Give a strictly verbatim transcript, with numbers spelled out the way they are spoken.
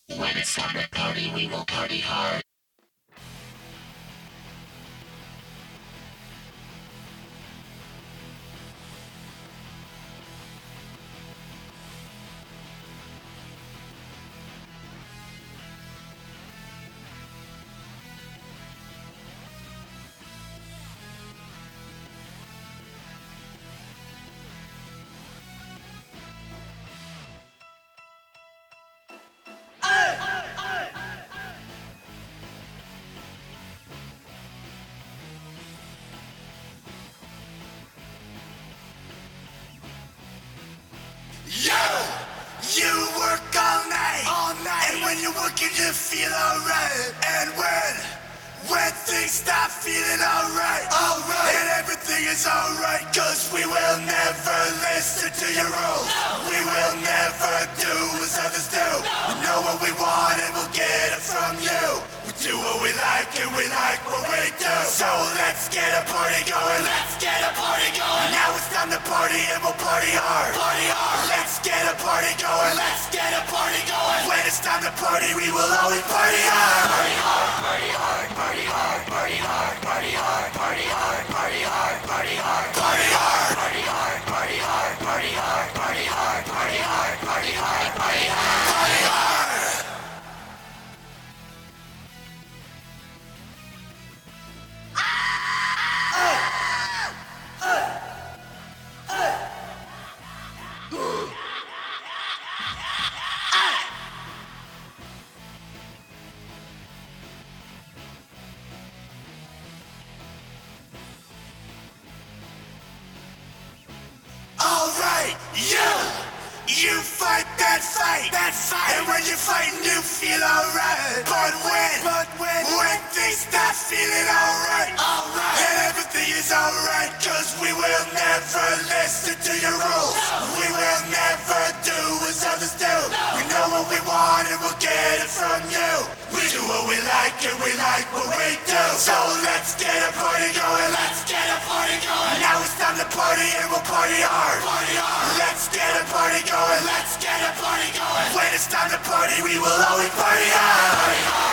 When it's time to party, we will party hard. Yo! You work all night, all night, and when you're working you feel alright. And when, when things stop feeling alright, alright, and everything is alright, cause we will never listen to your rules. We will never do as others do. We know what we want and we'll get it from you. We do what we like and we like what we do. So let's get a party going, let's get a party going. Now it's time to party and we'll party hard. Party hard. Let's get a party going, let's get a party going. When it's time to party, we will always party hard. Party hard, party hard, party hard, party hard, party hard, party hard, party hard, party hard, party hard, party hard, party hard, party hard, party hard, party hard, party hard, party hard, party hard. Alright, you! You fight that fight, that fight, and when you're fighting you feel alright. But when, but when, when things start feeling alright, alright, and everything is alright, cause we will never listen to your rules. We will never do as others do. We know what we want and we'll get it from you. We do what we like and we like what we do. So let's get a party going, let's get a party going. Now it's time to party and we'll party hard. Party hard. Let's get a party going, let's get a party going. When it's time to party, we will always party hard. Party hard.